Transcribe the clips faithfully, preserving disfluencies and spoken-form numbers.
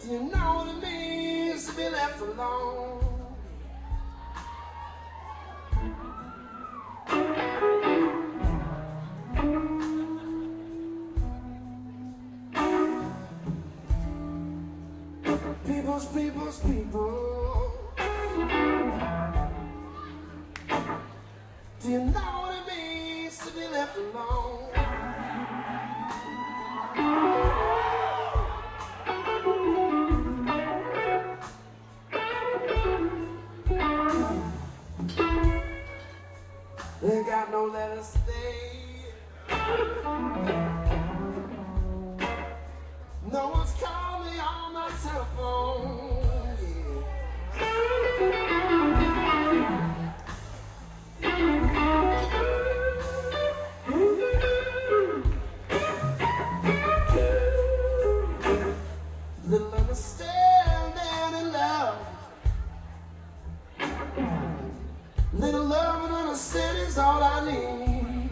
Do you know what it means to be left alone? People's, people's, people. Do you know what it means to be left alone? They got no letters today. No one's called me on my telephone. Little understanding and love. Little love and understanding is all I need.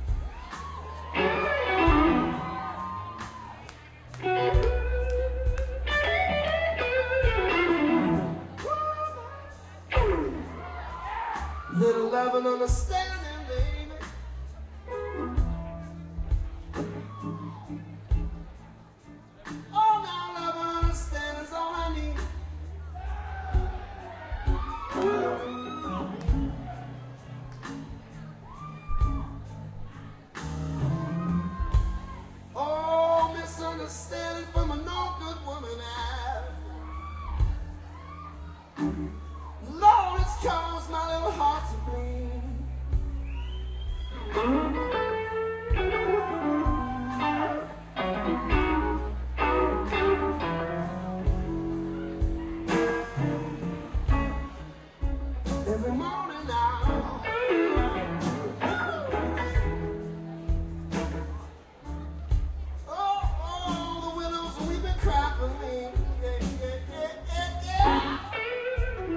Little love and understanding, baby. Oh, now love and understanding is all I need. Oh, misunderstanding from a no good woman. Lord, it's caused my little heart to bleed. Every morning now, oh, oh, the widows weep and cry for me. Yeah, yeah, yeah, yeah,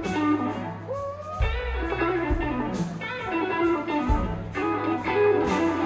yeah.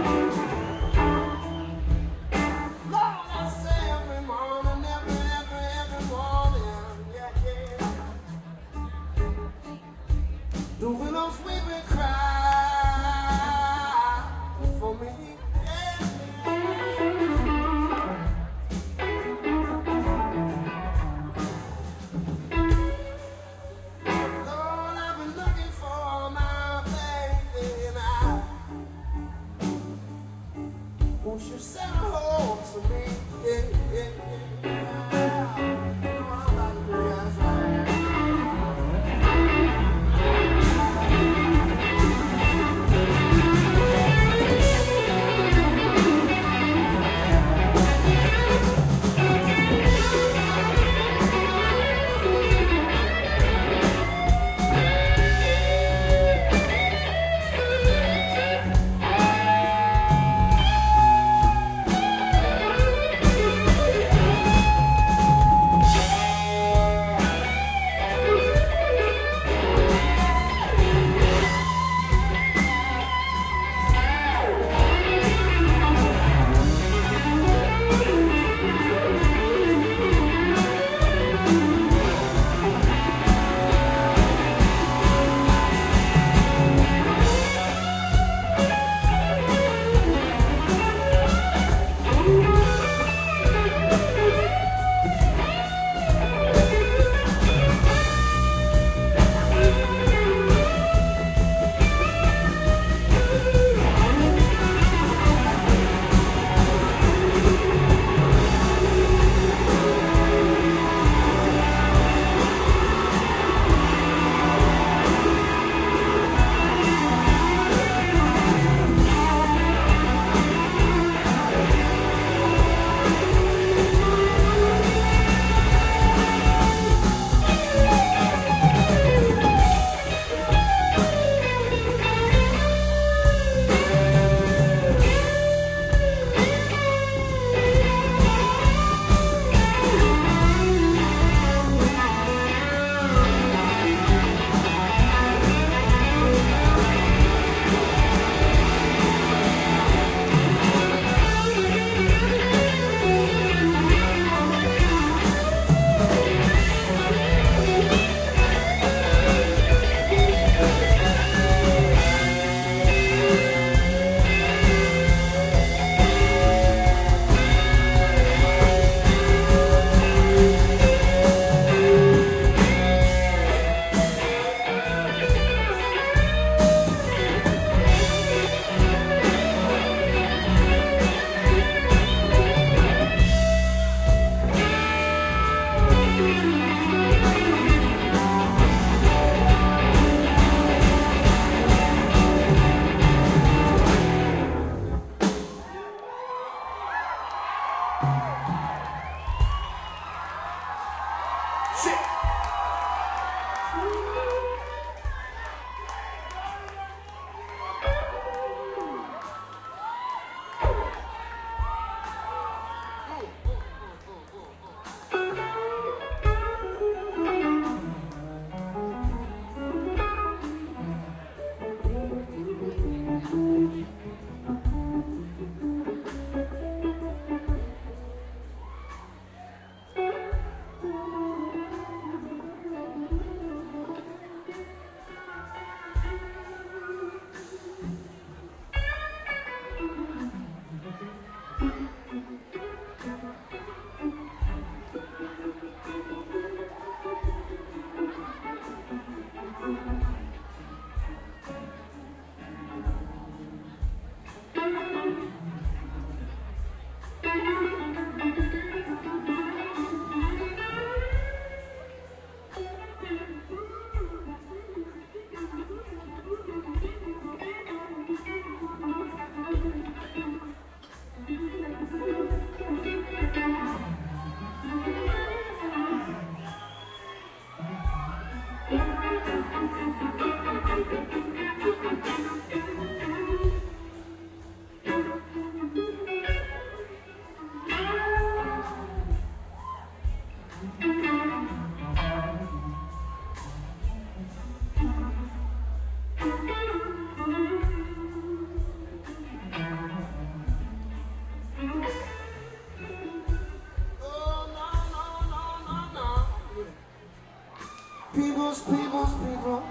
People's, people's, people.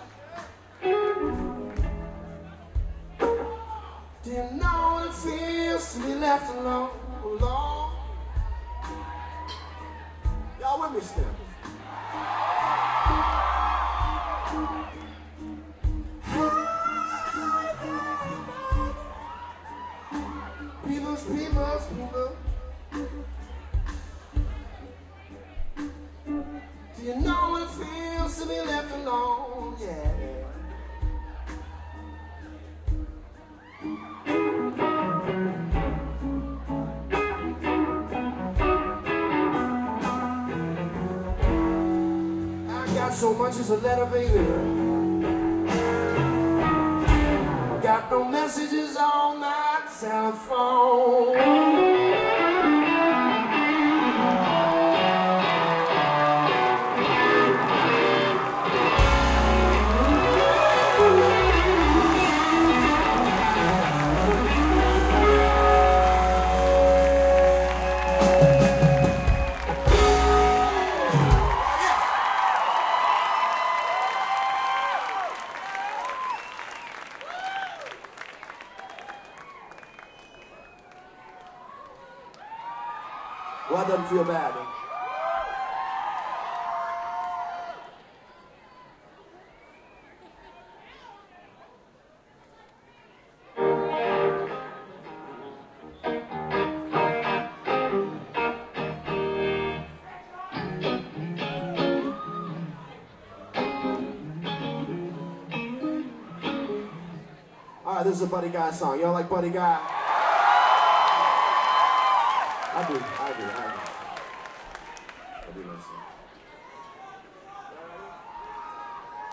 Do you know what it feels to be left alone? Alone? Y'all with me still? People's, people's, people. Do you know what it feels to be left alone? Yeah. I got so much as a letter, baby. Got no messages on my telephone. Well, that doesn't feel bad, huh? All right, this is a Buddy Guy song. Y'all like Buddy Guy? I do, I do, I do.